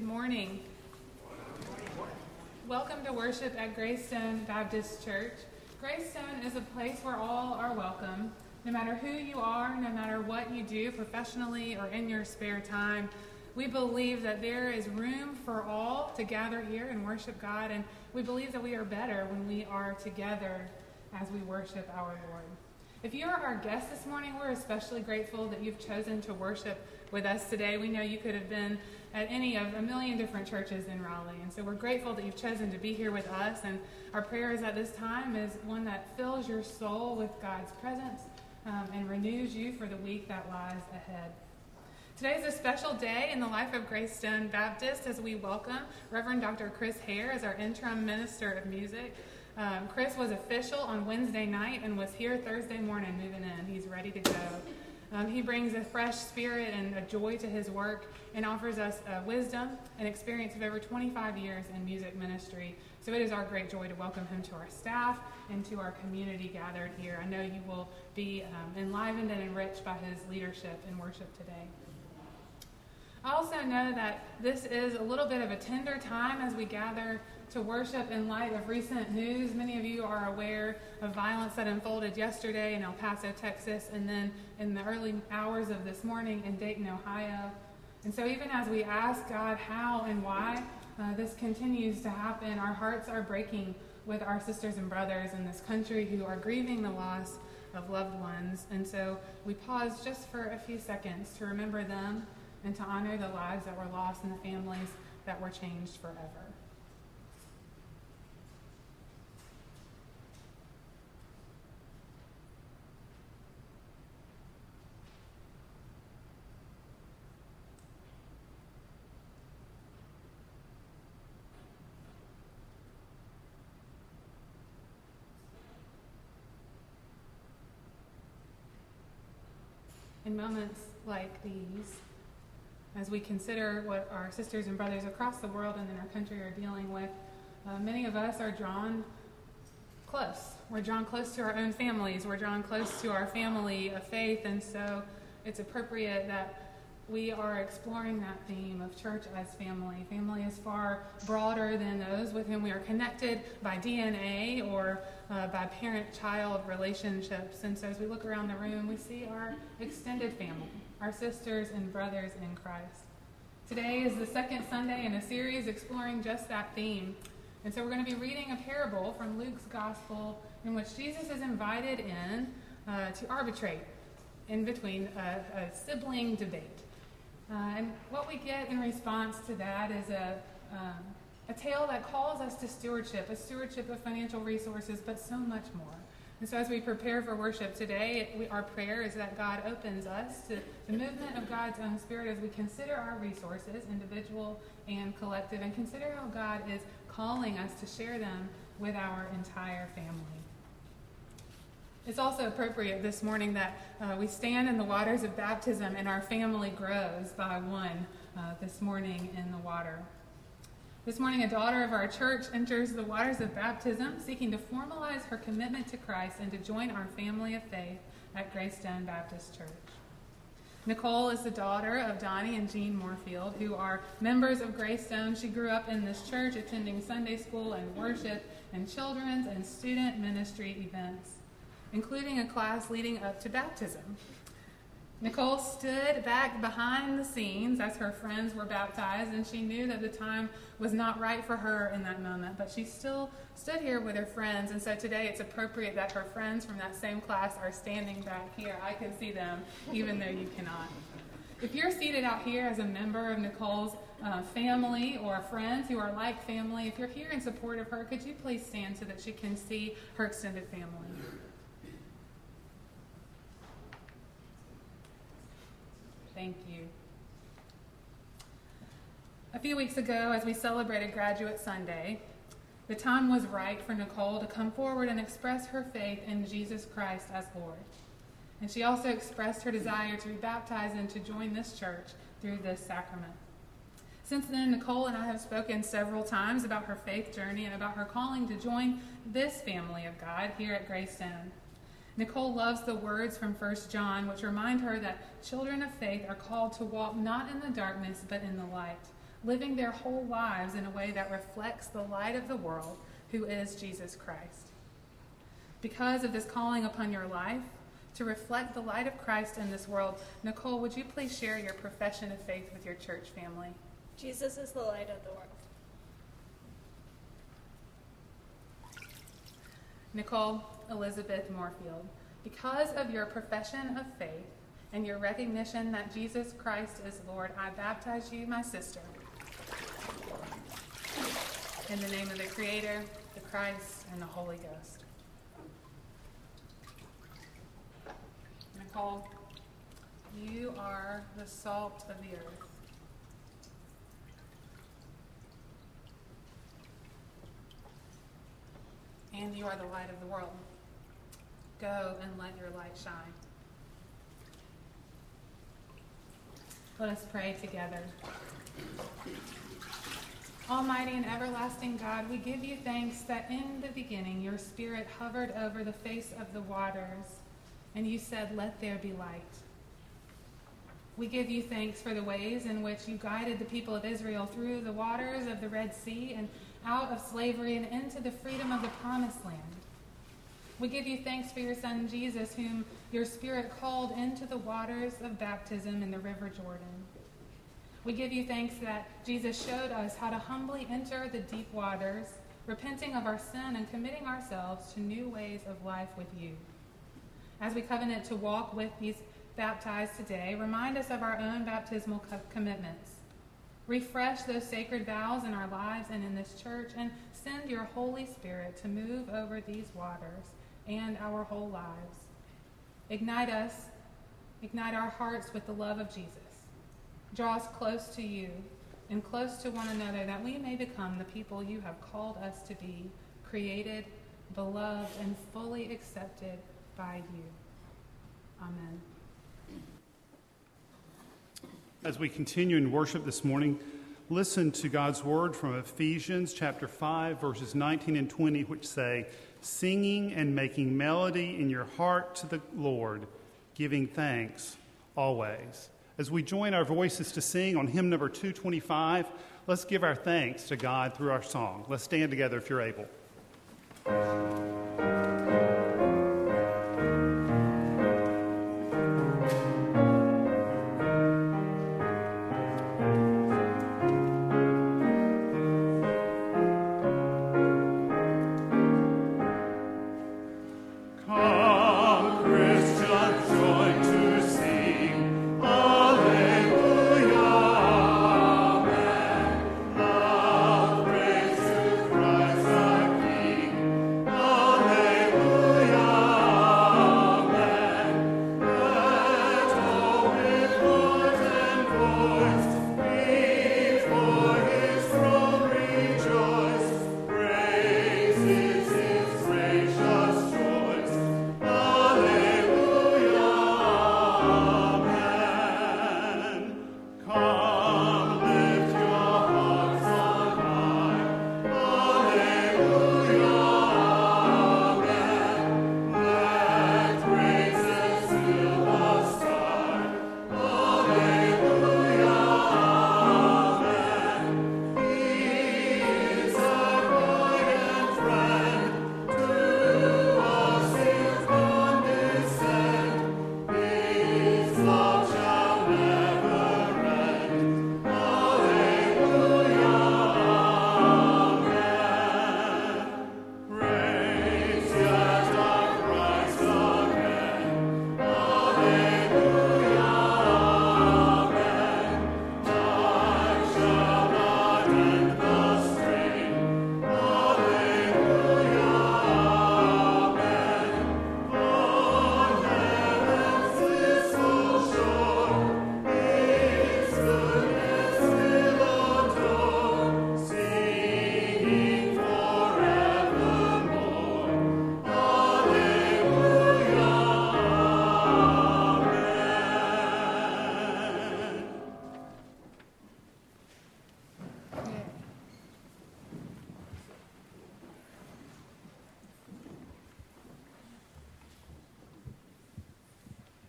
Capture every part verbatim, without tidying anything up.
Good morning. Welcome to worship at Greystone Baptist Church. Greystone is a place where all are welcome. No matter who you are, no matter what you do professionally or in your spare time, we believe that there is room for all to gather here and worship God, and we believe that we are better when we are together as we worship our Lord. If you are our guest this morning, we're especially grateful that you've chosen to worship with us today. We know you could have been at any of a million different churches in Raleigh, and so we're grateful that you've chosen to be here with us, and our prayers at this time is one that fills your soul with God's presence um, and renews you for the week that lies ahead. Today is a special day in the life of Greystone Baptist as we welcome Reverend Doctor Chris Hare as our interim minister of music. Um, Chris was official on Wednesday night and was here Thursday morning moving in. He's ready to go. Um, he brings a fresh spirit and a joy to his work and offers us uh, wisdom and experience of over twenty-five years in music ministry. So it is our great joy to welcome him to our staff and to our community gathered here. I know you will be um, enlivened and enriched by his leadership in worship today. I also know that this is a little bit of a tender time as we gather to worship in light of recent news. Many of you are aware of violence that unfolded yesterday in El Paso, Texas, and then in the early hours of this morning in Dayton, Ohio. And so even as we ask God how and why uh, this continues to happen, our hearts are breaking with our sisters and brothers in this country who are grieving the loss of loved ones. And so we pause just for a few seconds to remember them and to honor the lives that were lost and the families that were changed forever. In moments like these, as we consider what our sisters and brothers across the world and in our country are dealing with, uh, many of us are drawn close. We're drawn close to our own families. We're drawn close to our family of faith, and so it's appropriate that we are exploring that theme of church as family. Family is far broader than those with whom we are connected by D N A or uh, by parent-child relationships. And so as we look around the room, we see our extended family, our sisters and brothers in Christ. Today is the second Sunday in a series exploring just that theme. And so we're going to be reading a parable from Luke's Gospel in which Jesus is invited in uh, to arbitrate in between a, a sibling debate. Uh, and what we get in response to that is a, um, a tale that calls us to stewardship, a stewardship of financial resources, but so much more. And so as we prepare for worship today, it, we, our prayer is that God opens us to the movement of God's own Spirit as we consider our resources, individual and collective, and consider how God is calling us to share them with our entire family. It's also appropriate this morning that uh, we stand in the waters of baptism and our family grows by one uh, this morning in the water. This morning, a daughter of our church enters the waters of baptism, seeking to formalize her commitment to Christ and to join our family of faith at Greystone Baptist Church. Nicole is the daughter of Donnie and Jean Moorfield, who are members of Greystone. She grew up in this church, attending Sunday school and worship and children's and student ministry events, including a class leading up to baptism. Nicole stood back behind the scenes as her friends were baptized, and she knew that the time was not right for her in that moment, but she still stood here with her friends, and so today it's appropriate that her friends from that same class are standing back here. I can see them, even though you cannot. If you're seated out here as a member of Nicole's uh, family or friends who are like family, if you're here in support of her, could you please stand so that she can see her extended family? Thank you. A few weeks ago, as we celebrated Graduate Sunday, the time was right for Nicole to come forward and express her faith in Jesus Christ as Lord. And she also expressed her desire to be baptized and to join this church through this sacrament. Since then, Nicole and I have spoken several times about her faith journey and about her calling to join this family of God here at Greystone. Nicole loves the words from First John, which remind her that children of faith are called to walk not in the darkness, but in the light, living their whole lives in a way that reflects the light of the world, who is Jesus Christ. Because of this calling upon your life to reflect the light of Christ in this world, Nicole, would you please share your profession of faith with your church family? Jesus is the light of the world. Nicole Elizabeth Moorfield, because of your profession of faith and your recognition that Jesus Christ is Lord, I baptize you, my sister, in the name of the Creator, the Christ, and the Holy Ghost. Nicole, you are the salt of the earth. And you are the light of the world. Go and let your light shine. Let us pray together. Almighty and everlasting God, we give you thanks that in the beginning your Spirit hovered over the face of the waters, and you said, "Let there be light." We give you thanks for the ways in which you guided the people of Israel through the waters of the Red Sea and out of slavery and into the freedom of the Promised Land. We give you thanks for your Son, Jesus, whom your Spirit called into the waters of baptism in the River Jordan. We give you thanks that Jesus showed us how to humbly enter the deep waters, repenting of our sin and committing ourselves to new ways of life with you. As we covenant to walk with these baptized today, remind us of our own baptismal co- commitments. Refresh those sacred vows in our lives and in this church, and send your Holy Spirit to move over these waters and our whole lives. Ignite us, ignite our hearts with the love of Jesus. Draw us close to you and close to one another, that we may become the people you have called us to be, created, beloved, and fully accepted by you. Amen. As we continue in worship this morning, listen to God's word from Ephesians chapter five, verses nineteen and twenty, which say, "Singing and making melody in your heart to the Lord, giving thanks always." As we join our voices to sing on hymn number two twenty-five, let's give our thanks to God through our song. Let's stand together if you're able.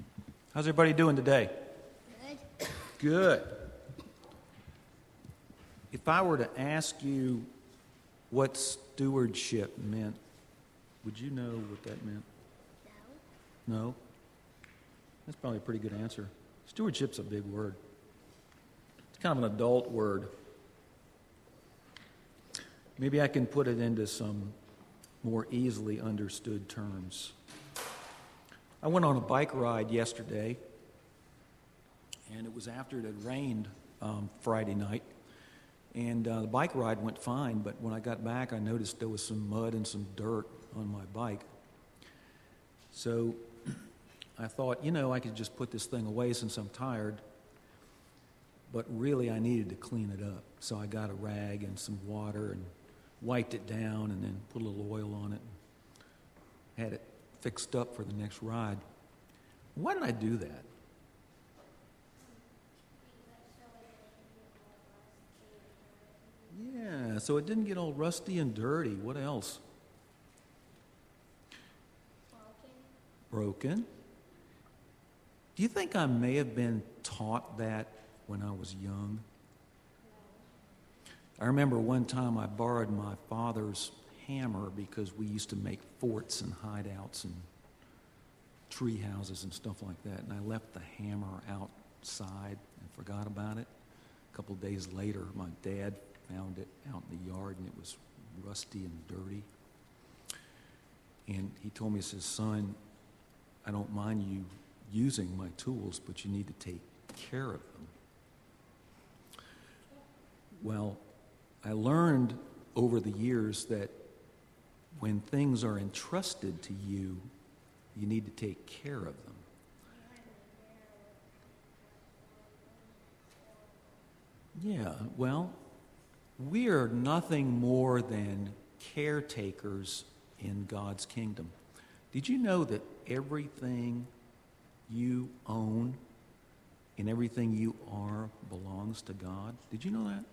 How's everybody doing today? Good. Good. If I were to ask you what stewardship meant, would you know what that meant? No. No? That's probably a pretty good answer. Stewardship's a big word. It's kind of an adult word. Maybe I can put it into some more easily understood terms. I went on a bike ride yesterday, and it was after it had rained um, Friday night. And uh, the bike ride went fine, but when I got back, I noticed there was some mud and some dirt on my bike. So I thought, you know, I could just put this thing away since I'm tired, but really I needed to clean it up. So I got a rag and some water and wiped it down and then put a little oil on it and had it fixed up for the next ride. Why did I do that? Yeah, so it didn't get all rusty and dirty. What else? Broken. Broken. Do you think I may have been taught that when I was young? I remember one time I borrowed my father's hammer because we used to make forts and hideouts and tree houses and stuff like that, and I left the hammer outside and forgot about it. A couple of days later, my dad found it out in the yard, and it was rusty and dirty. And he told me, he says, son, I don't mind you using my tools, but you need to take care of them. Well, I learned over the years that when things are entrusted to you, you need to take care of them. Yeah, well, we are nothing more than caretakers in God's kingdom. Did you know that everything you own and everything you are belongs to God? Did you know that?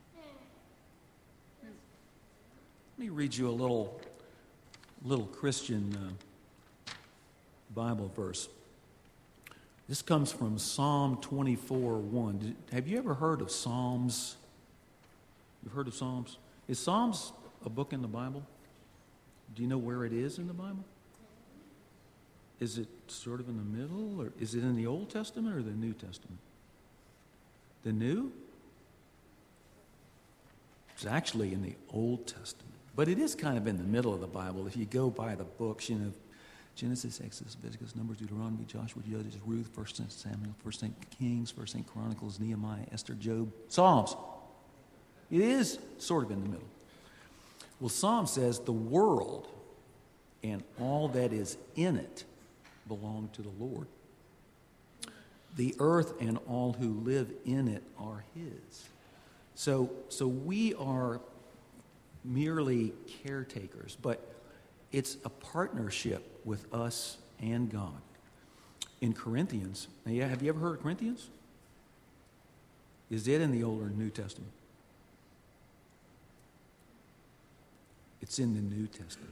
Let me read you a little, little Christian uh, Bible verse. This comes from Psalm twenty-four one. Did, have you ever heard of Psalms? You've heard of Psalms? Is Psalms a book in the Bible? Do you know where it is in the Bible? Is it sort of in the middle, or is it in the Old Testament or the New Testament? The New? It's actually in the Old Testament. But it is kind of in the middle of the Bible. If you go by the books, you know, Genesis, Exodus, Leviticus, Numbers, Deuteronomy, Joshua, Judges, Ruth, First Samuel, First Kings, First Chronicles, Nehemiah, Esther, Job, Psalms. It is sort of in the middle. Well, Psalm says the world and all that is in it belong to the Lord. The earth and all who live in it are His. So, so we are merely caretakers, but it's a partnership with us and God. In Corinthians, now, yeah, have you ever heard of Corinthians? Is it in the Old or New Testament? It's in the New Testament.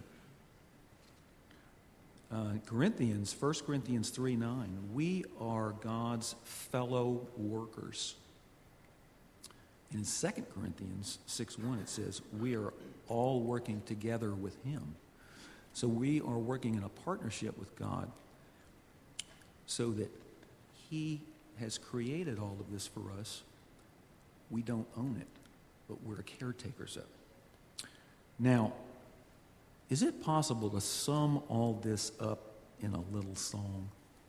Uh, Corinthians, First Corinthians three nine, we are God's fellow workers. In Second Corinthians six one, it says, we are all working together with Him. So we are working in a partnership with God so that He has created all of this for us. We don't own it, but we're caretakers of it. Now, is it possible to sum all this up in a little song?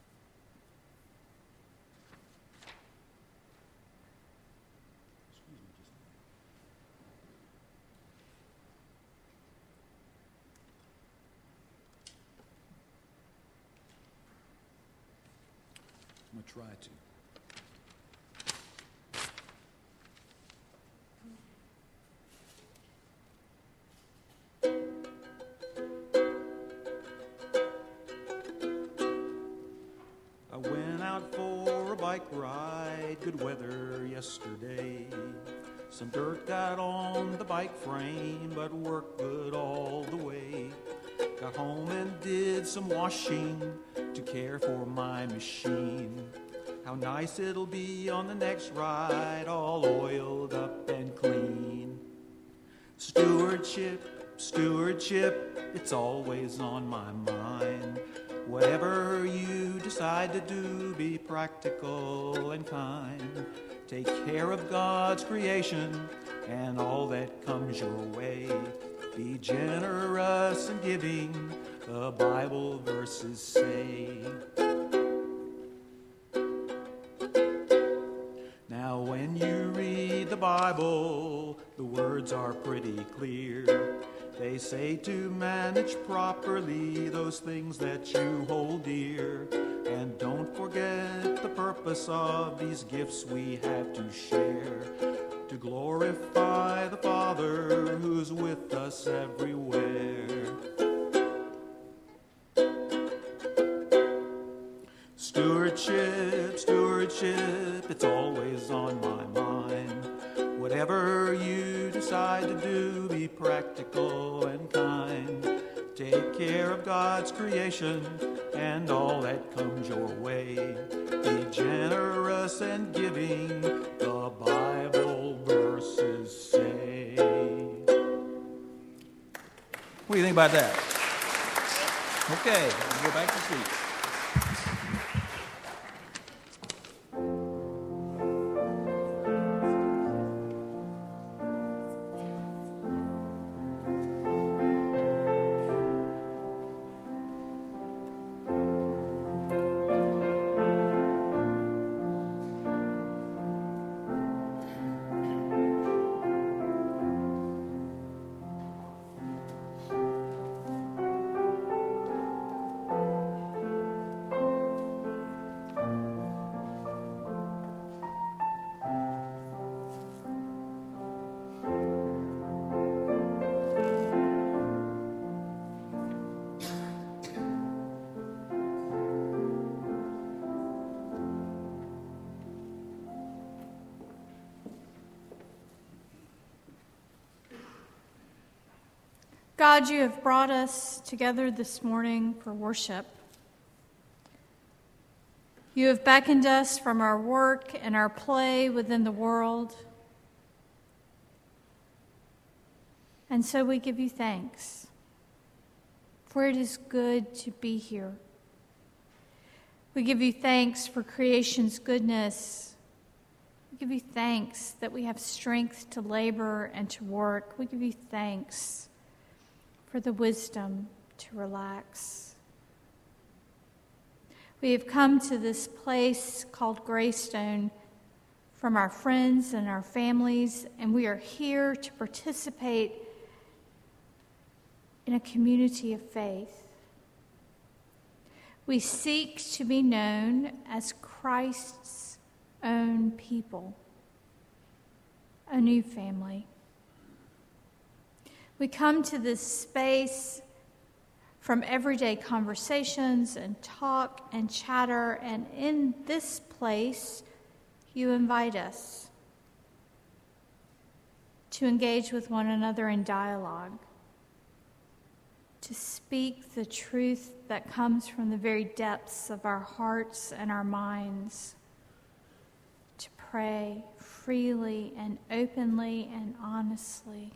I'm going to try to. I went out for a bike ride, good weather yesterday. Some dirt got on the bike frame, but worked good all the way. Got home and did some washing to care for my machine. How nice it'll be on the next ride, all oiled up and clean. Stewardship, stewardship, it's always on my mind. Whatever you decide to do, be practical and kind. Take care of God's creation and all that comes your way. Be generous in giving, the Bible verses say. Now when you read the Bible, the words are pretty clear. They say to manage properly those things that you hold dear. And don't forget the purpose of these gifts we have to share. To glorify the Father who's with us everywhere. Stewardship, stewardship, it's always on my mind. Whatever you decide to do, be practical and kind. Take care of God's creation and all that comes your way. Be generous and giving, the Bible verses say. What do you think about that? Okay, we'll go back to seats. God, you have brought us together this morning for worship. You have beckoned us from our work and our play within the world. And so we give you thanks, for it is good to be here. We give you thanks for creation's goodness. We give you thanks that we have strength to labor and to work. We give you thanks for the wisdom to relax. We have come to this place called Greystone from our friends and our families, and we are here to participate in a community of faith. We seek to be known as Christ's own people, a new family. We come to this space from everyday conversations and talk and chatter, and in this place, you invite us to engage with one another in dialogue, to speak the truth that comes from the very depths of our hearts and our minds, to pray freely and openly and honestly.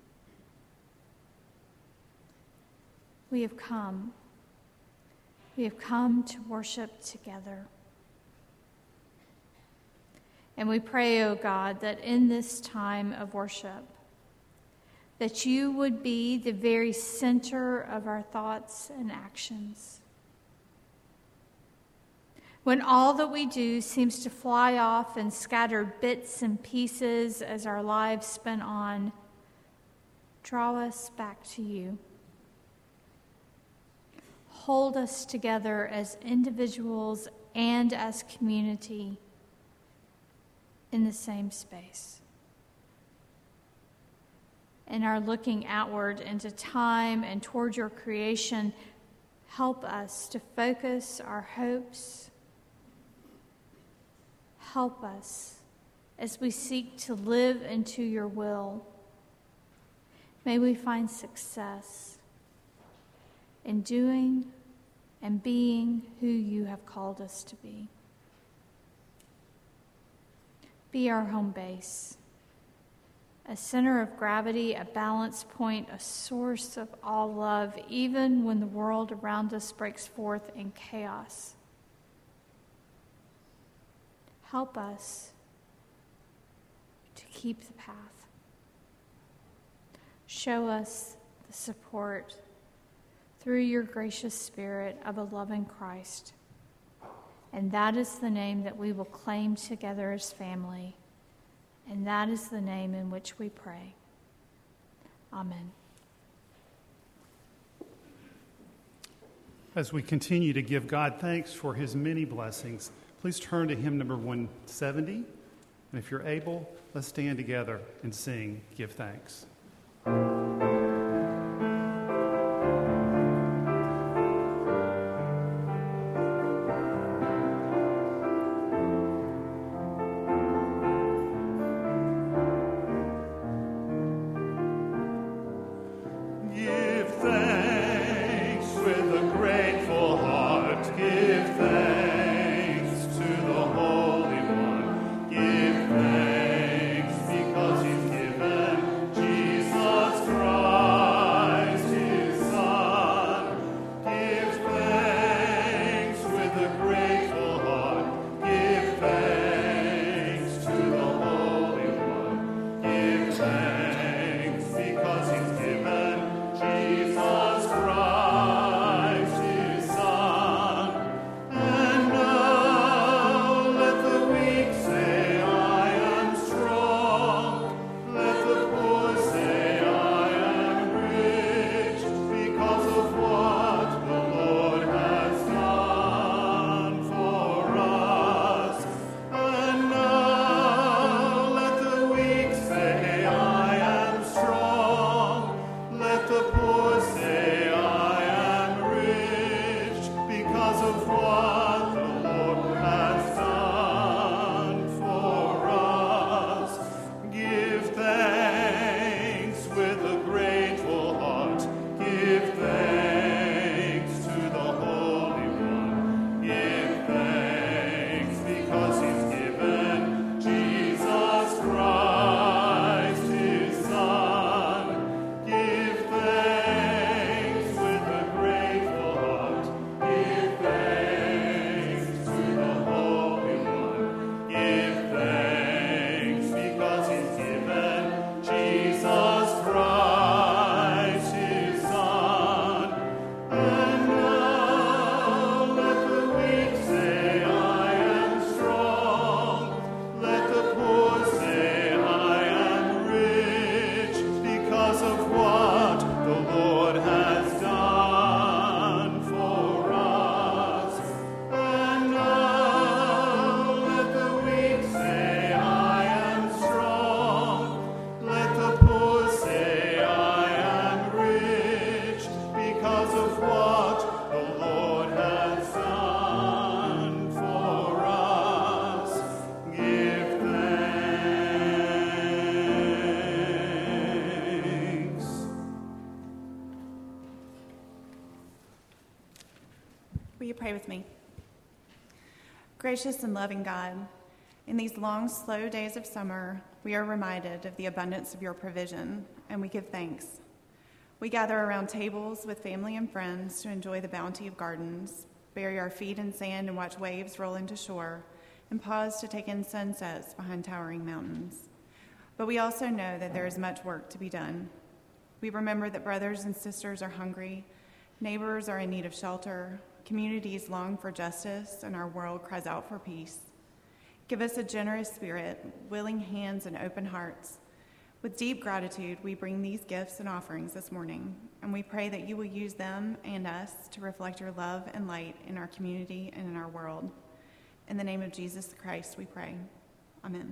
We have come. We have come to worship together. And we pray, O God, that in this time of worship, that you would be the very center of our thoughts and actions. When all that we do seems to fly off in scattered bits and pieces as our lives spin on, draw us back to you. Hold us together as individuals and as community in the same space. In our looking outward into time and toward your creation, help us to focus our hopes. Help us as we seek to live into your will. May we find success in doing and being who you have called us to be. Be our home base, a center of gravity, a balance point, a source of all love, even when the world around us breaks forth in chaos. Help us to keep the path. Show us the support through your gracious Spirit of a loving Christ. And that is the name that we will claim together as family. And that is the name in which we pray. Amen. As we continue to give God thanks for his many blessings, please turn to hymn number one seventy. And if you're able, let's stand together and sing, Give Thanks. Will you pray with me? Gracious and loving God, in these long, slow days of summer, we are reminded of the abundance of your provision, and we give thanks. We gather around tables with family and friends to enjoy the bounty of gardens, bury our feet in sand and watch waves roll into shore, and pause to take in sunsets behind towering mountains. But we also know that there is much work to be done. We remember that brothers and sisters are hungry, neighbors are in need of shelter, communities long for justice, and our world cries out for peace. Give us a generous spirit, willing hands, and open hearts. With deep gratitude, we bring these gifts and offerings this morning, and we pray that you will use them and us to reflect your love and light in our community and in our world. In the name of Jesus Christ, we pray. Amen.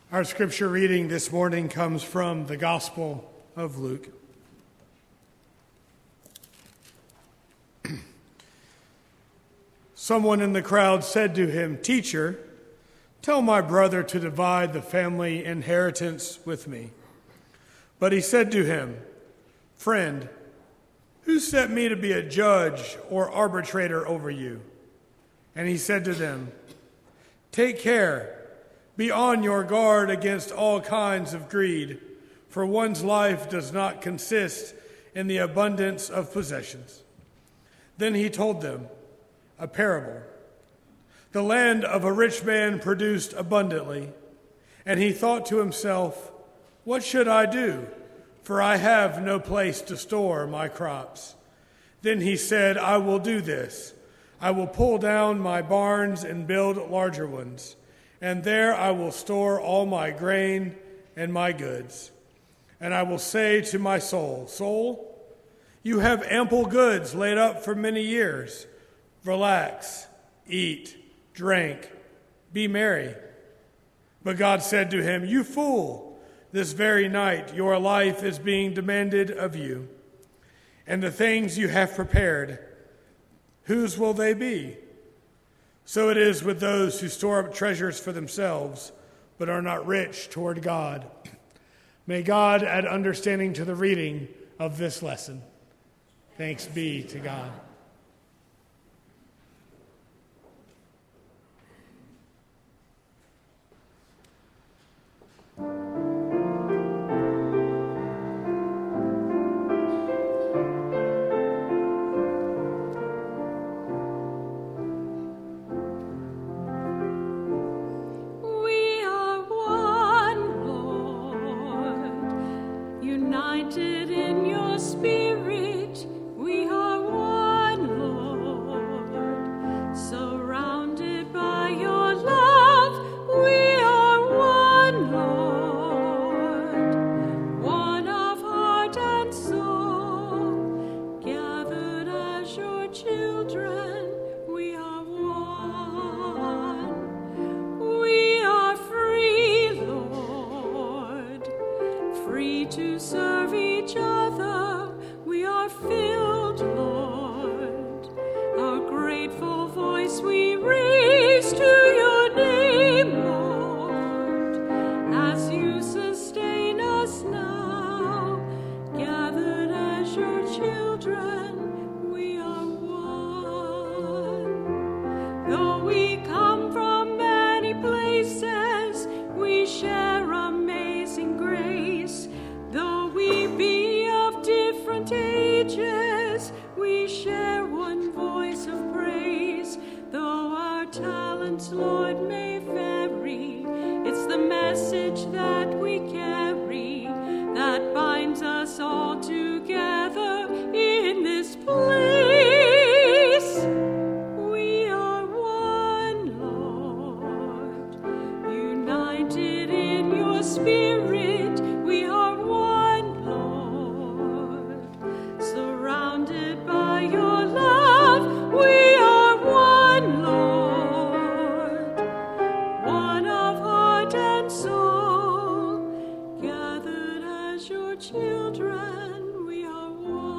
Our scripture reading this morning comes from the Gospel of Luke. Someone in the crowd said to him, "Teacher, tell my brother to divide the family inheritance with me." But he said to him, "Friend, who set me to be a judge or arbitrator over you?" And he said to them, "Take care. Be on your guard against all kinds of greed, for one's life does not consist in the abundance of possessions." Then he told them a parable. The land of a rich man produced abundantly, and he thought to himself, "What should I do? For I have no place to store my crops." Then he said, "I will do this. I will pull down my barns and build larger ones, and there I will store all my grain and my goods. And I will say to my soul, 'Soul, you have ample goods laid up for many years. Relax, eat, drink, be merry.' But God said to him, 'You fool, this very night your life is being demanded of you. And the things you have prepared, whose will they be?' So it is with those who store up treasures for themselves, but are not rich toward God." May God add understanding to the reading of this lesson. Thanks be to God. United in your spirit, we are one, Lord. Surrounded by your love, we are one, Lord. One of heart and soul, gathered as your children, we are one. We are free, Lord, free to serve each other. We are filled, Lord. Our grateful voice we raise to your name, Lord, as you sustain us now. Gathered as your children, we are one. Though we come from many places, we share amazing grace. Though we be of different ages, we share one voice of praise. Though our talents, Lord, may vary, it's the message that we carry that binds us all together in this place. We are one, Lord, united in your spirit. We are one, Lord, surrounded by your love. We are one, Lord, one of heart and soul, gathered as your children. We are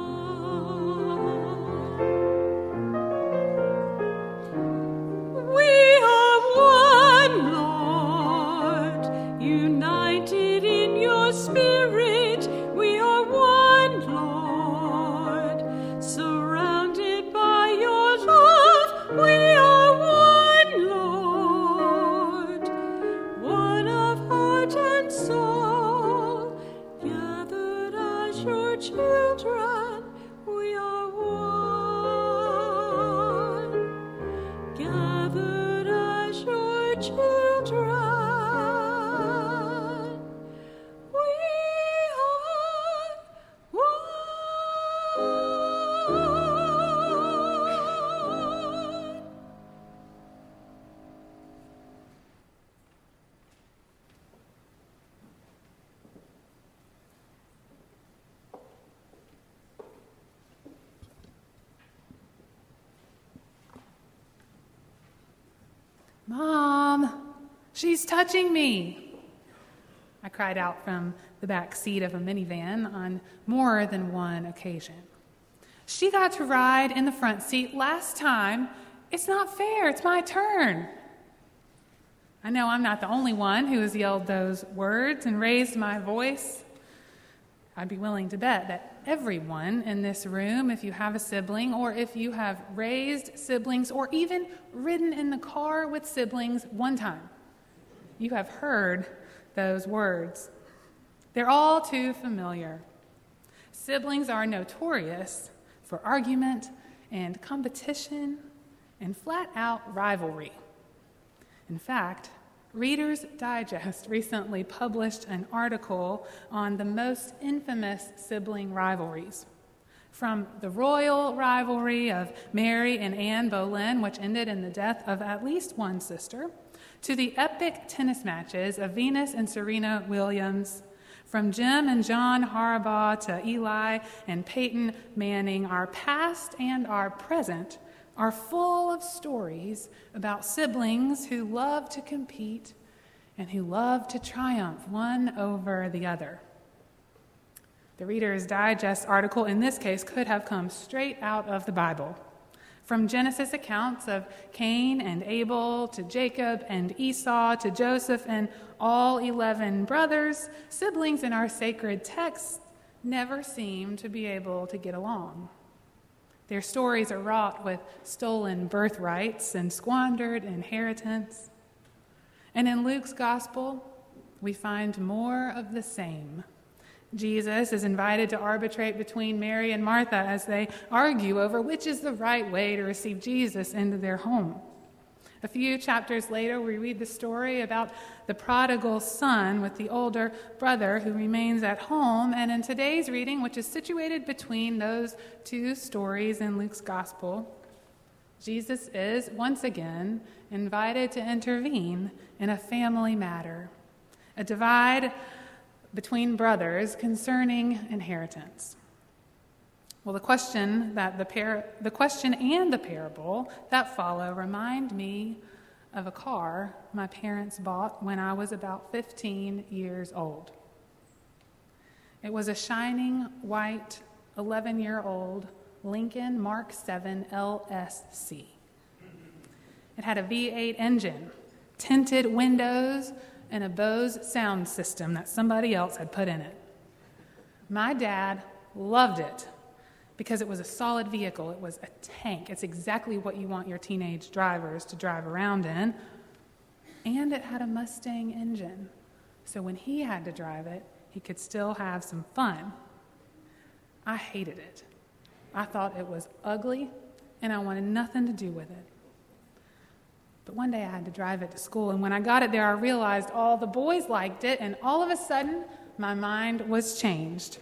one. We are one, Lord, united in your spirit. We are one, Lord, surrounded by your love. We are one, Lord, one of heart and soul, gathered as your children. We are one, gathered as your children. We are one. Mom, she's touching me. cried out from the back seat of a minivan on more than one occasion. She got to ride in the front seat last time. It's not fair. It's my turn. I know I'm not the only one who has yelled those words and raised my voice. I'd be willing to bet that everyone in this room, if you have a sibling or if you have raised siblings or even ridden in the car with siblings one time, you have heard those words. They're all too familiar. Siblings are notorious for argument and competition and flat-out rivalry. In fact, Reader's Digest recently published an article on the most infamous sibling rivalries. From the royal rivalry of Mary and Anne Boleyn, which ended in the death of at least one sister, to the epic tennis matches of Venus and Serena Williams, from Jim and John Harbaugh to Eli and Peyton Manning, our past and our present are full of stories about siblings who love to compete and who love to triumph one over the other. The Reader's Digest article in this case could have come straight out of the Bible. From Genesis accounts of Cain and Abel to Jacob and Esau to Joseph and all eleven brothers, siblings in our sacred texts never seem to be able to get along. Their stories are wrought with stolen birthrights and squandered inheritance. And in Luke's gospel, we find more of the same. Jesus is invited to arbitrate between Mary and Martha as they argue over which is the right way to receive Jesus into their home. A few chapters later, we read the story about the prodigal son with the older brother who remains at home. And in today's reading, which is situated between those two stories in Luke's gospel, Jesus is once again invited to intervene in a family matter, a divide between brothers concerning inheritance. Well, the question that the par- the question and the parable that follow remind me of a car my parents bought when I was about fifteen years old. It was a shining white eleven-year-old Lincoln Mark seven L S C. It had a V eight engine, tinted windows, and a Bose sound system that somebody else had put in it. My dad loved it because it was a solid vehicle. It was a tank. It's exactly what you want your teenage drivers to drive around in. And it had a Mustang engine. So when he had to drive it, he could still have some fun. I hated it. I thought it was ugly, and I wanted nothing to do with it. But one day I had to drive it to school, and when I got it there, I realized all the boys liked it, and all of a sudden, my mind was changed.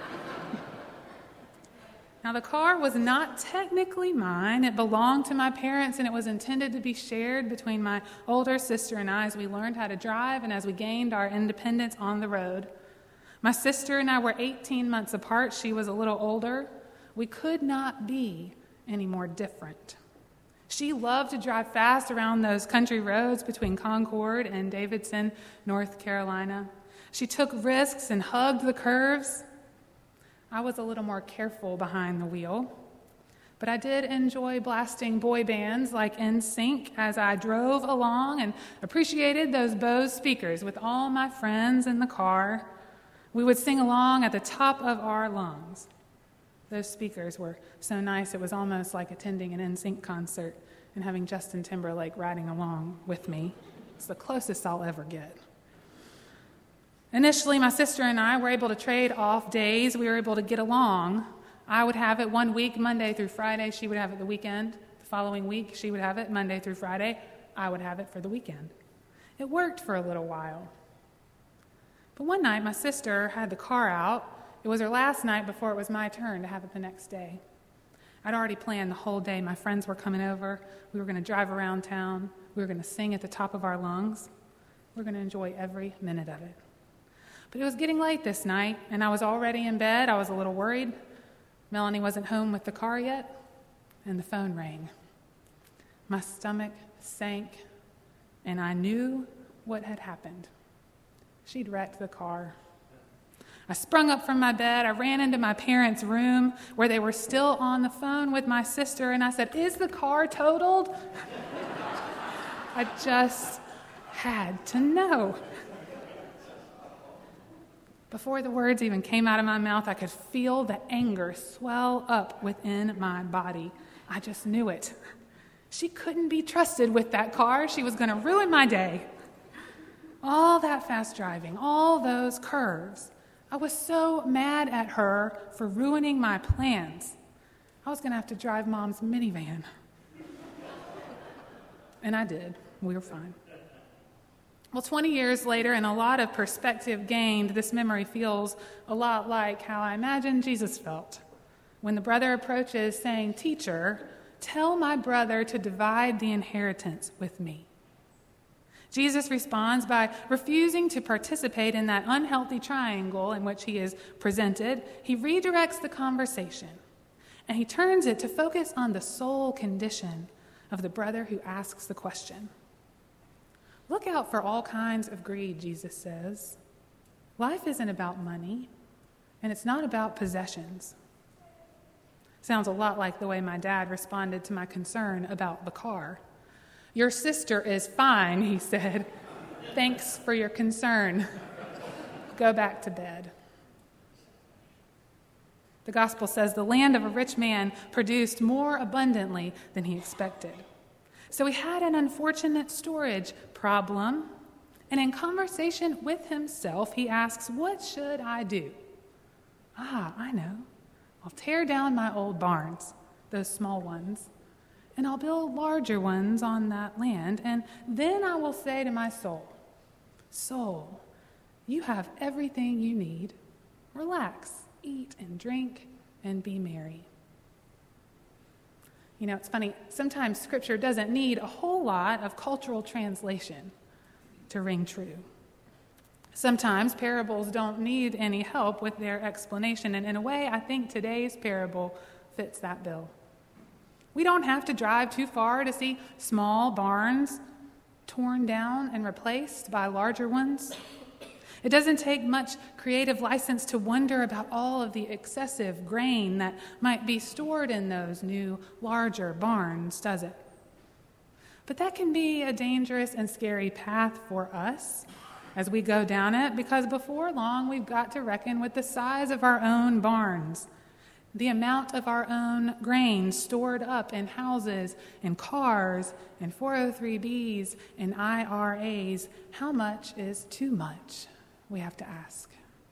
Now, the car was not technically mine. It belonged to my parents, and it was intended to be shared between my older sister and I as we learned how to drive and as we gained our independence on the road. My sister and I were eighteen months apart. She was a little older. We could not be any more different. She loved to drive fast around those country roads between Concord and Davidson, North Carolina. She took risks and hugged the curves. I was a little more careful behind the wheel. But I did enjoy blasting boy bands like N Sync as I drove along and appreciated those Bose speakers with all my friends in the car. We would sing along at the top of our lungs. Those speakers were so nice, it was almost like attending an N Sync concert and having Justin Timberlake riding along with me. It's the closest I'll ever get. Initially, my sister and I were able to trade off days. We were able to get along. I would have it one week, Monday through Friday. She would have it the weekend. The following week, she would have it Monday through Friday. I would have it for the weekend. It worked for a little while. But one night, my sister had the car out. It was her last night before it was my turn to have it the next day. I'd already planned the whole day. My friends were coming over. We were going to drive around town. We were going to sing at the top of our lungs. We were going to enjoy every minute of it. But it was getting late this night, and I was already in bed. I was a little worried. Melanie wasn't home with the car yet, and the phone rang. My stomach sank, and I knew what had happened. She'd wrecked the car. I sprung up from my bed. I ran into my parents' room where they were still on the phone with my sister, and I said, "Is the car totaled?" I just had to know. Before the words even came out of my mouth, I could feel the anger swell up within my body. I just knew it. She couldn't be trusted with that car. She was going to ruin my day. All that fast driving, all those curves. I was so mad at her for ruining my plans. I was going to have to drive Mom's minivan. And I did. We were fine. Well, twenty years later, and a lot of perspective gained, this memory feels a lot like how I imagine Jesus felt when the brother approaches saying, "Teacher, tell my brother to divide the inheritance with me." Jesus responds by refusing to participate in that unhealthy triangle in which he is presented. He redirects the conversation, and he turns it to focus on the soul condition of the brother who asks the question. Look out for all kinds of greed, Jesus says. Life isn't about money, and it's not about possessions. Sounds a lot like the way my dad responded to my concern about the car. "Your sister is fine," he said. "Thanks for your concern. Go back to bed." The gospel says the land of a rich man produced more abundantly than he expected. So he had an unfortunate storage problem, and in conversation with himself, he asks, "What should I do?" Ah, I know. I'll tear down my old barns, those small ones, and I'll build larger ones on that land, and then I will say to my soul, "Soul, you have everything you need. Relax, eat and drink, and be merry." You know, it's funny, sometimes Scripture doesn't need a whole lot of cultural translation to ring true. Sometimes parables don't need any help with their explanation, and in a way, I think today's parable fits that bill. We don't have to drive too far to see small barns torn down and replaced by larger ones. It doesn't take much creative license to wonder about all of the excessive grain that might be stored in those new, larger barns, does it? But that can be a dangerous and scary path for us as we go down it, because before long we've got to reckon with the size of our own barns, the amount of our own grain stored up in houses, in cars, in four oh three B's, in I R As. How much is too much? We have to ask.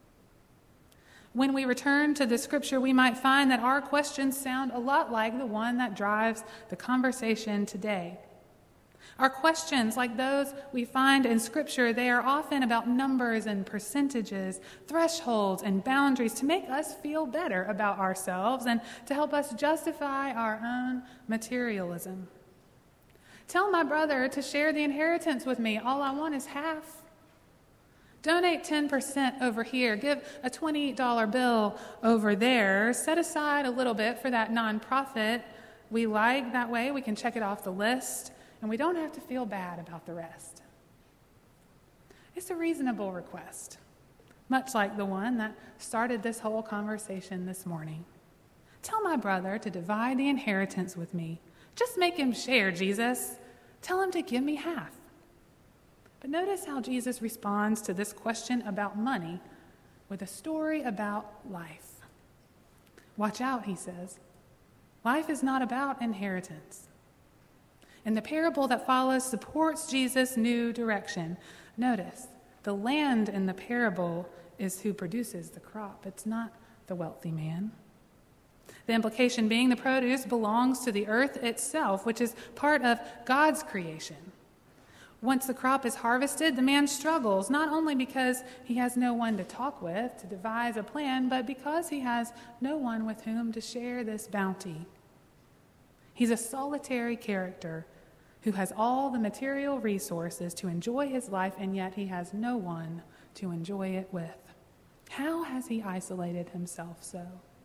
When we return to the Scripture, we might find that our questions sound a lot like the one that drives the conversation today. Our questions, like those we find in Scripture, they are often about numbers and percentages, thresholds and boundaries to make us feel better about ourselves and to help us justify our own materialism. Tell my brother to share the inheritance with me. All I want is half. Donate ten percent over here. Give a twenty dollar bill over there. Set aside a little bit for that nonprofit we like. That way we can check it off the list, and we don't have to feel bad about the rest. It's a reasonable request, much like the one that started this whole conversation this morning. Tell my brother to divide the inheritance with me. Just make him share, Jesus. Tell him to give me half. But notice how Jesus responds to this question about money with a story about life. Watch out, he says. Life is not about inheritance. And the parable that follows supports Jesus' new direction. Notice, the land in the parable is who produces the crop. It's not the wealthy man. The implication being the produce belongs to the earth itself, which is part of God's creation. Once the crop is harvested, the man struggles, not only because he has no one to talk with to devise a plan, but because he has no one with whom to share this bounty. He's a solitary character who has all the material resources to enjoy his life, and yet he has no one to enjoy it with. How has he isolated himself so?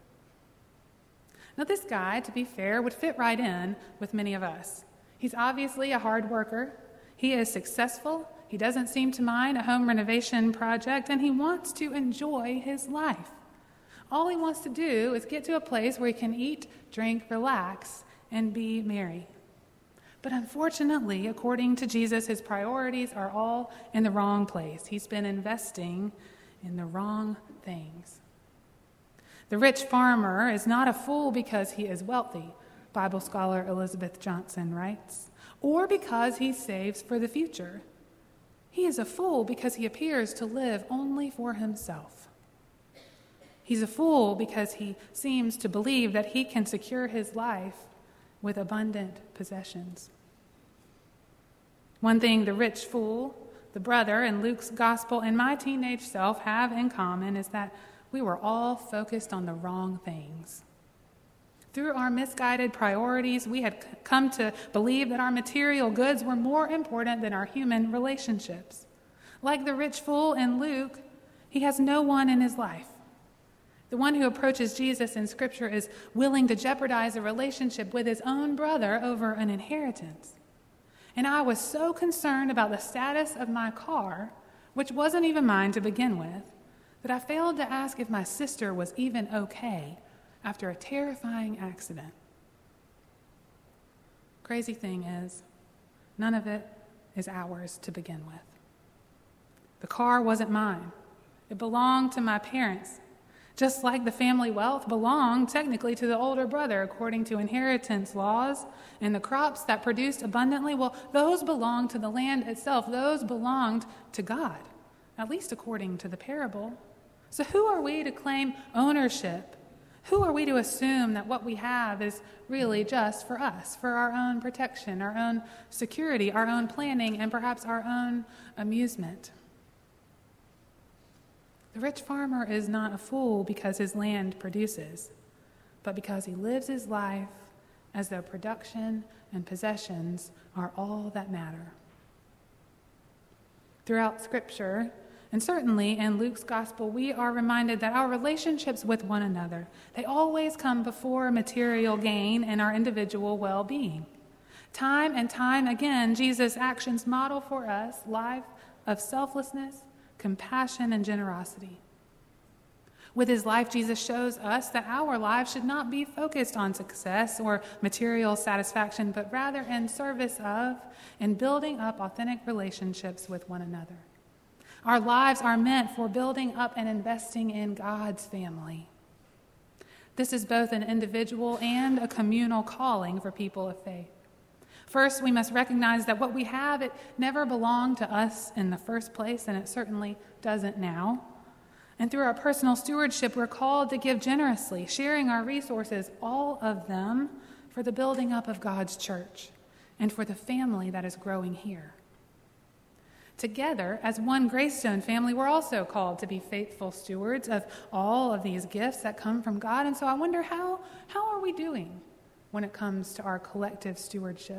Now, this guy, to be fair, would fit right in with many of us. He's obviously a hard worker. He is successful. He doesn't seem to mind a home renovation project, and he wants to enjoy his life. All he wants to do is get to a place where he can eat, drink, relax, and be merry. But unfortunately, according to Jesus, his priorities are all in the wrong place. He's been investing in the wrong things. The rich farmer is not a fool because he is wealthy, Bible scholar Elizabeth Johnson writes, or because he saves for the future. He is a fool because he appears to live only for himself. He's a fool because he seems to believe that he can secure his life with abundant possessions. One thing the rich fool, the brother in Luke's gospel, and my teenage self have in common is that we were all focused on the wrong things. Through our misguided priorities, we had come to believe that our material goods were more important than our human relationships. Like the rich fool in Luke, he has no one in his life. The one who approaches Jesus in Scripture is willing to jeopardize a relationship with his own brother over an inheritance. And I was so concerned about the status of my car, which wasn't even mine to begin with, that I failed to ask if my sister was even okay after a terrifying accident. Crazy thing is, none of it is ours to begin with. The car wasn't mine. It belonged to my parents, just like the family wealth belonged technically to the older brother according to inheritance laws, and the crops that produced abundantly, well, those belonged to the land itself. Those belonged to God, at least according to the parable. So who are we to claim ownership? Who are we to assume that what we have is really just for us, for our own protection, our own security, our own planning, and perhaps our own amusement? The rich farmer is not a fool because his land produces, but because he lives his life as though production and possessions are all that matter. Throughout Scripture, and certainly in Luke's gospel, we are reminded that our relationships with one another, they always come before material gain and our individual well-being. Time and time again, Jesus' actions model for us life of selflessness, compassion, and generosity. With his life, Jesus shows us that our lives should not be focused on success or material satisfaction, but rather in service of and building up authentic relationships with one another. Our lives are meant for building up and investing in God's family. This is both an individual and a communal calling for people of faith. First, we must recognize that what we have, it never belonged to us in the first place, and it certainly doesn't now. And through our personal stewardship, we're called to give generously, sharing our resources, all of them, for the building up of God's church and for the family that is growing here. Together, as one Greystone family, we're also called to be faithful stewards of all of these gifts that come from God. And so I wonder, how, how are we doing when it comes to our collective stewardship?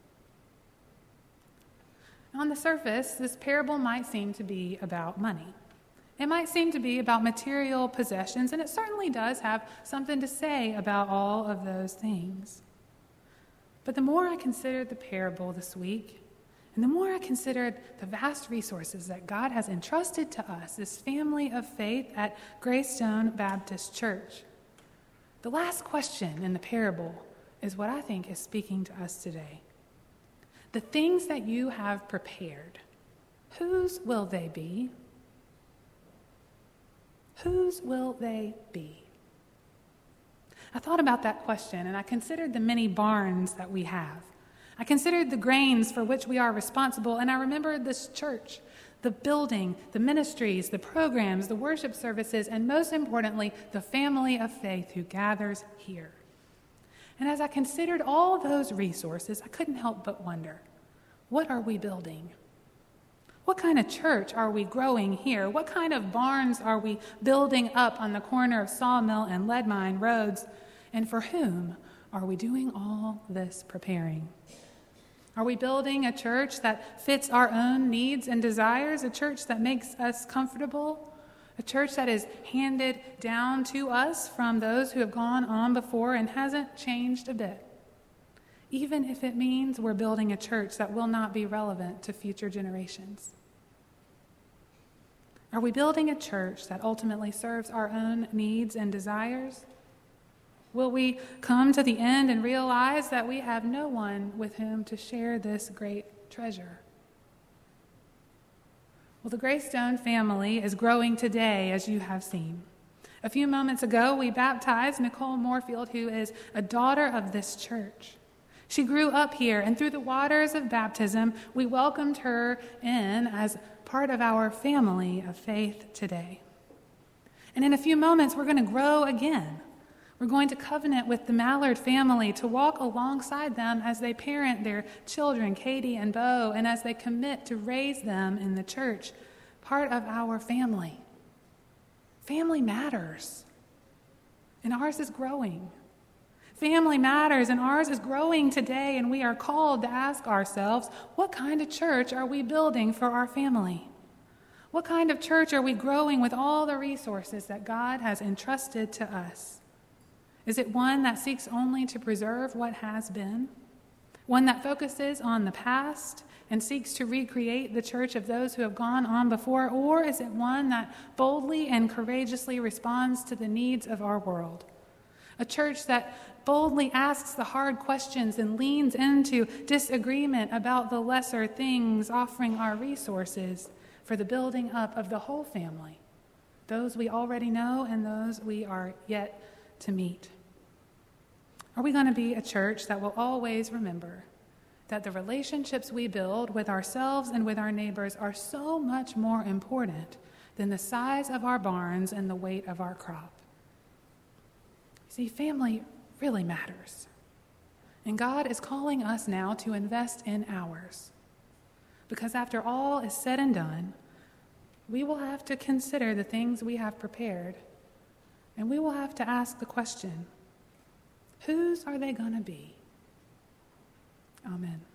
On the surface, this parable might seem to be about money. It might seem to be about material possessions, and it certainly does have something to say about all of those things. But the more I considered the parable this week, and the more I considered the vast resources that God has entrusted to us, this family of faith at Greystone Baptist Church, the last question in the parable is what I think is speaking to us today. The things that you have prepared, whose will they be? Whose will they be? I thought about that question, and I considered the many barns that we have. I considered the grains for which we are responsible, and I remembered this church, the building, the ministries, the programs, the worship services, and most importantly, the family of faith who gathers here. And as I considered all those resources, I couldn't help but wonder, what are we building? What kind of church are we growing here? What kind of barns are we building up on the corner of Sawmill and Leadmine roads? And for whom are we doing all this preparing? Are we building a church that fits our own needs and desires, a church that makes us comfortable, a church that is handed down to us from those who have gone on before and hasn't changed a bit? even if it means we're building a church that will not be relevant to future generations? Are we building a church that ultimately serves our own needs and desires? Will we come to the end and realize that we have no one with whom to share this great treasure? Well, the Greystone family is growing today, as you have seen. A few moments ago, we baptized Nicole Moorfield, who is a daughter of this church. She grew up here, and through the waters of baptism, we welcomed her in as part of our family of faith today. And in a few moments, we're going to grow again. We're going to covenant with the Mallard family to walk alongside them as they parent their children, Katie and Bo, and as they commit to raise them in the church, part of our family. Family matters, and ours is growing. Family matters, and ours is growing today, and we are called to ask ourselves, what kind of church are we building for our family? What kind of church are we growing with all the resources that God has entrusted to us? Is it one that seeks only to preserve what has been? One that focuses on the past and seeks to recreate the church of those who have gone on before? Or is it one that boldly and courageously responds to the needs of our world? A church that boldly asks the hard questions and leans into disagreement about the lesser things, offering our resources for the building up of the whole family, those we already know and those we are yet to meet. Are we going to be a church that will always remember that the relationships we build with ourselves and with our neighbors are so much more important than the size of our barns and the weight of our crop? See, family really matters. And God is calling us now to invest in ours. Because after all is said and done, we will have to consider the things we have prepared, and we will have to ask the question, whose are they going to be? Amen.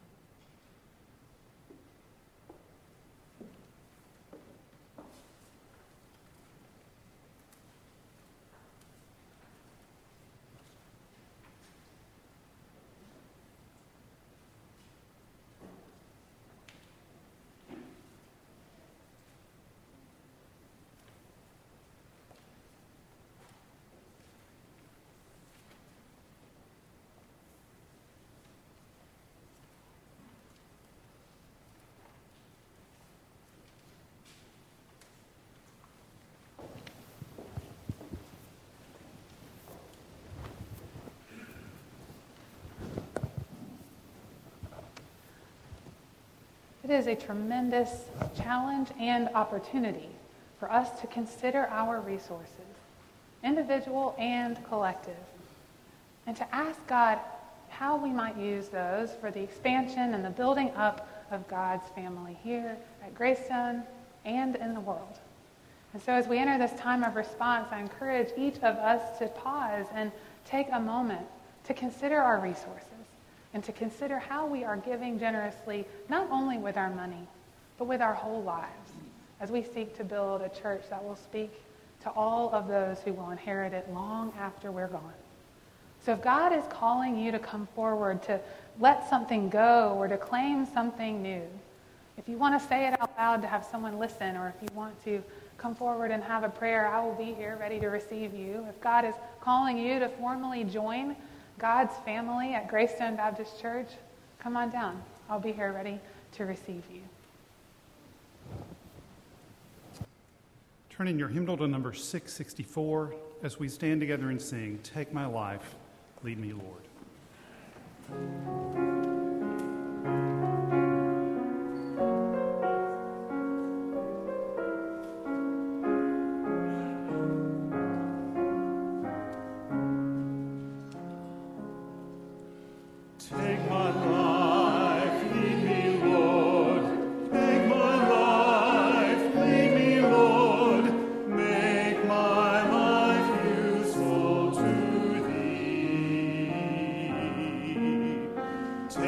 It is a tremendous challenge and opportunity for us to consider our resources, individual and collective, and to ask God how we might use those for the expansion and the building up of God's family here at Greystone and in the world. And so as we enter this time of response, I encourage each of us to pause and take a moment to consider our resources, and to consider how we are giving generously, not only with our money, but with our whole lives, as we seek to build a church that will speak to all of those who will inherit it long after we're gone. So if God is calling you to come forward, to let something go, or to claim something new, if you want to say it out loud to have someone listen, or if you want to come forward and have a prayer, I will be here ready to receive you. If God is calling you to formally join God's family at Greystone Baptist Church, come on down. I'll be here ready to receive you. Turn in your hymnal to number six sixty-four as we stand together and sing, "Take My Life, Lead Me, Lord." Take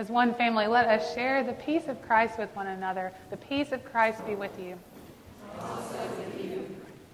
As one family, let us share the peace of Christ with one another. The peace of Christ be with you. Also with you.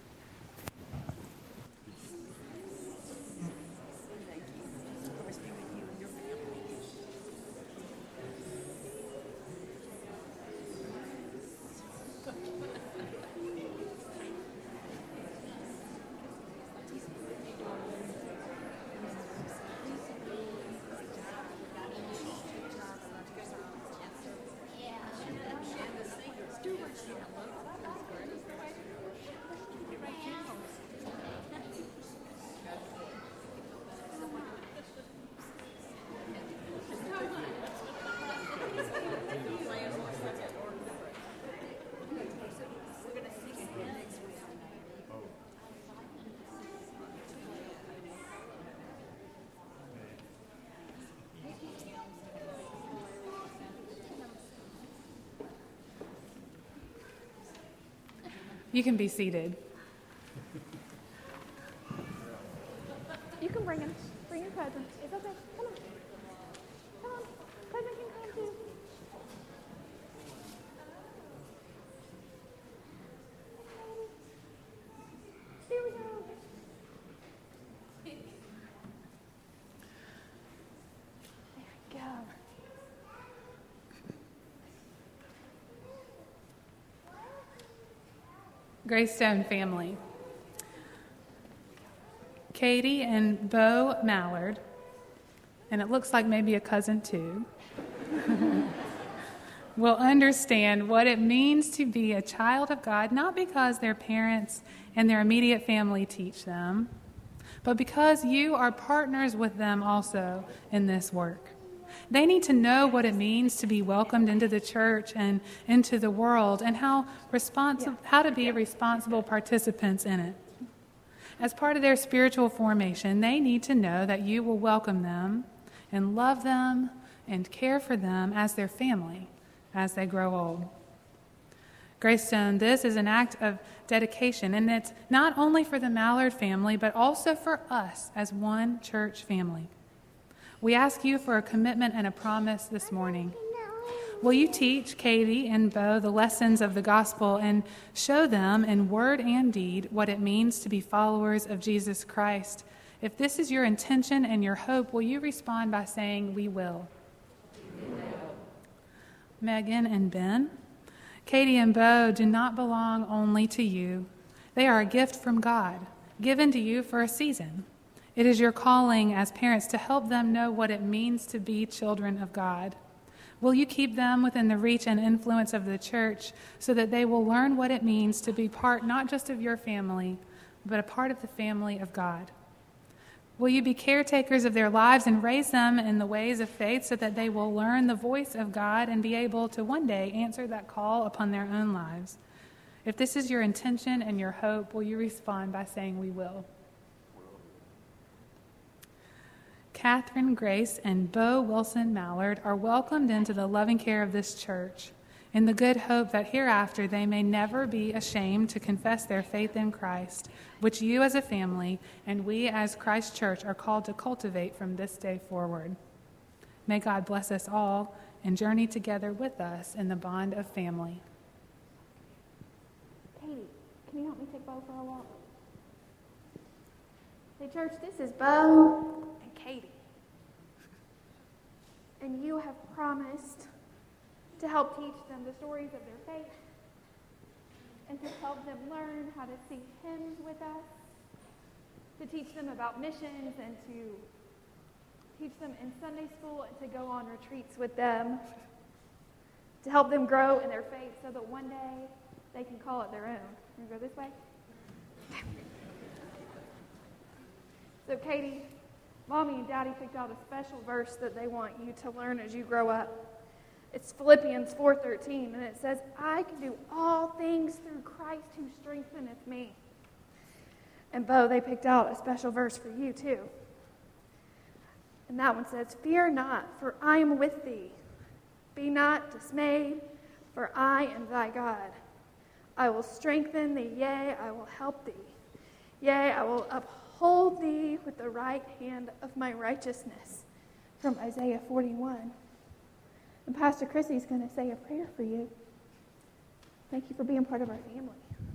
You can be seated. You can bring him. Bring your cousin. It's okay. Come on. Come on. Cousin can come too. Here we go. There we go. Greystone family. Katie and Bo Mallard, and it looks like maybe a cousin too, will understand what it means to be a child of God, not because their parents and their immediate family teach them, but because you are partners with them also in this work. They need to know what it means to be welcomed into the church and into the world, and how responsi- how to be responsible participants in it. As part of their spiritual formation, they need to know that you will welcome them and love them and care for them as their family as they grow old. Greystone, this is an act of dedication, and it's not only for the Mallard family, but also for us as one church family. We ask you for a commitment and a promise this morning. Will you teach Katie and Bo the lessons of the gospel and show them in word and deed what it means to be followers of Jesus Christ? If this is your intention and your hope, will you respond by saying, "We will"? We will. Megan and Ben, Katie and Bo do not belong only to you. They are a gift from God, given to you for a season. It is your calling as parents to help them know what it means to be children of God. Will you keep them within the reach and influence of the church so that they will learn what it means to be part not just of your family, but a part of the family of God? Will you be caretakers of their lives and raise them in the ways of faith so that they will learn the voice of God and be able to one day answer that call upon their own lives? If this is your intention and your hope, will you respond by saying, "We will"? Catherine Grace and Bo Wilson Mallard are welcomed into the loving care of this church in the good hope that hereafter they may never be ashamed to confess their faith in Christ, which you as a family and we as Christ Church are called to cultivate from this day forward. May God bless us all and journey together with us in the bond of family. Katie, can you help me take Bo for a walk? Hey, church, this is Bo and Katie. And you have promised to help teach them the stories of their faith and to help them learn how to sing hymns with us, to teach them about missions and to teach them in Sunday school and to go on retreats with them, to help them grow in their faith so that one day they can call it their own. You want to go this way? So, Katie, Mommy and Daddy picked out a special verse that they want you to learn as you grow up. It's Philippians four thirteen, and it says, "I can do all things through Christ who strengtheneth me." And Bo, they picked out a special verse for you too. And that one says, "Fear not, for I am with thee. Be not dismayed, for I am thy God. I will strengthen thee, yea, I will help thee. Yea, I will uphold thee with the right hand of my righteousness." From Isaiah forty-one. And Pastor Chrissy's going to say a prayer for you. Thank you for being part of our family.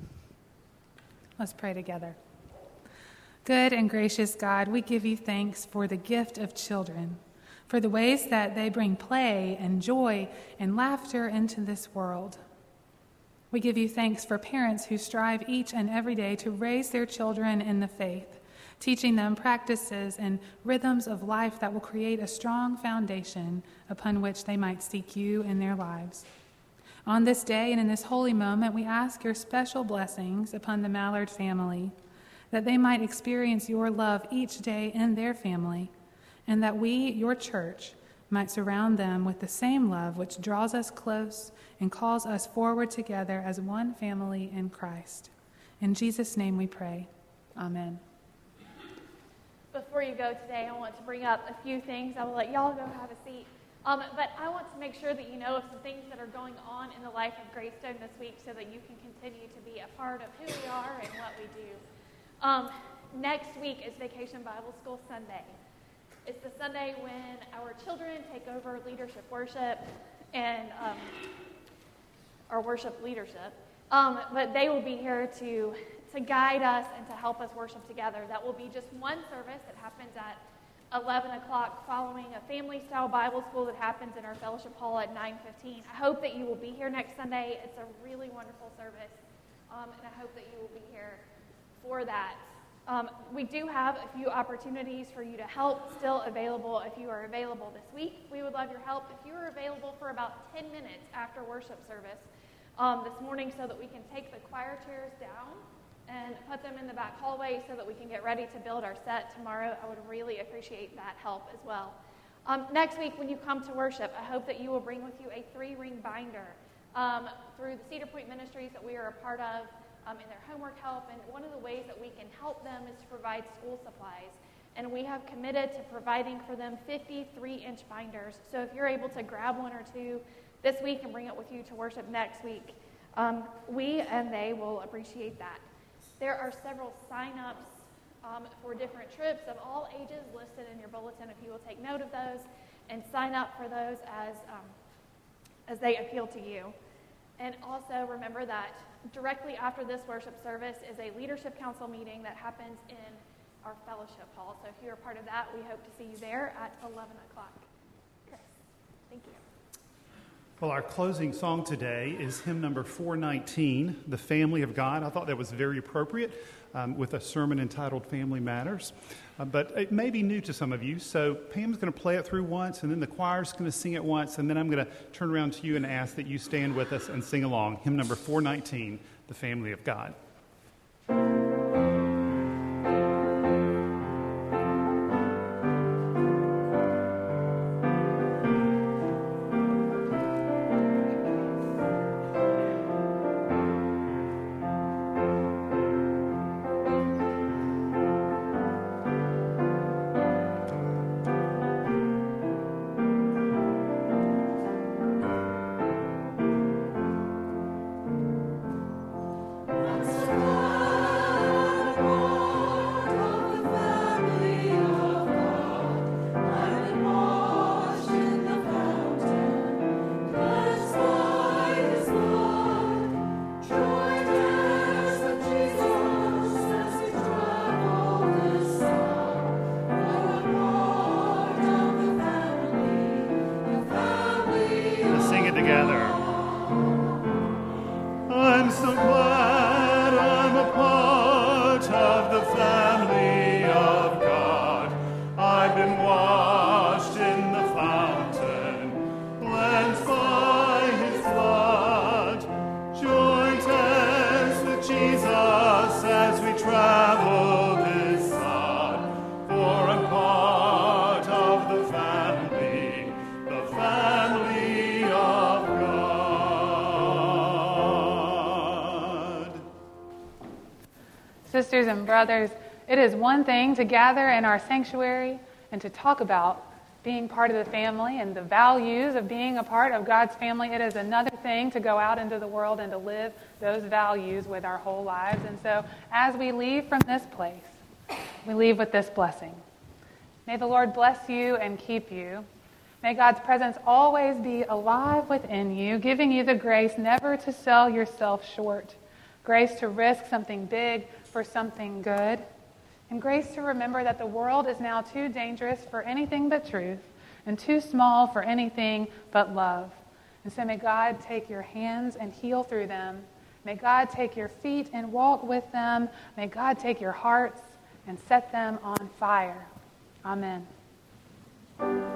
Let's pray together. Good and gracious God, we give you thanks for the gift of children, for the ways that they bring play and joy and laughter into this world. We give you thanks for parents who strive each and every day to raise their children in the faith, teaching them practices and rhythms of life that will create a strong foundation upon which they might seek you in their lives. On this day and in this holy moment, we ask your special blessings upon the Mallard family, that they might experience your love each day in their family, and that we, your church, might surround them with the same love which draws us close and calls us forward together as one family in Christ. In Jesus' name we pray. Amen. Before you go today, I want to bring up a few things. I will let y'all go have a seat. Um, but I want to make sure that you know of some things that are going on in the life of Greystone this week so that you can continue to be a part of who we are and what we do. Um, next week is Vacation Bible School Sunday. It's the Sunday when our children take over leadership worship and um, our worship leadership. Um, but they will be here to, to guide us and to help us worship together. That will be just one service that happens at eleven o'clock following a family-style Bible school that happens in our fellowship hall at nine fifteen. I hope that you will be here next Sunday. It's a really wonderful service, um, and I hope that you will be here for that. Um, we do have a few opportunities for you to help still available if you are available this week. We would love your help if you are available for about ten minutes after worship service um, this morning so that we can take the choir chairs down and put them in the back hallway so that we can get ready to build our set tomorrow. I would really appreciate that help as well. Um, next week when you come to worship, I hope that you will bring with you a three-ring binder um, through the Cedar Point Ministries that we are a part of um, in their homework help. And one of the ways that we can help them is to provide school supplies. And we have committed to providing for them fifty-three inch binders. So if you're able to grab one or two this week and bring it with you to worship next week, um, we and they will appreciate that. There are several sign-ups um, for different trips of all ages listed in your bulletin if you will take note of those and sign up for those as, um, as they appeal to you. And also remember that directly after this worship service is a leadership council meeting that happens in our fellowship hall. So if you're a part of that, we hope to see you there at eleven o'clock. Chris, thank you. Well, our closing song today is hymn number four nineteen, The Family of God. I thought that was very appropriate um, with a sermon entitled Family Matters. Uh, but it may be new to some of you, so Pam's going to play it through once, and then the choir's going to sing it once, and then I'm going to turn around to you and ask that you stand with us and sing along. Hymn number four nineteen, The Family of God. Sisters and brothers, it is one thing to gather in our sanctuary and to talk about being part of the family and the values of being a part of God's family. It is another thing to go out into the world and to live those values with our whole lives. And so as we leave from this place, we leave with this blessing. May the Lord bless you and keep you. May God's presence always be alive within you, giving you the grace never to sell yourself short, grace to risk something big for something good, and grace to remember that the world is now too dangerous for anything but truth and too small for anything but love. And so may God take your hands and heal through them. May God take your feet and walk with them. May God take your hearts and set them on fire. Amen.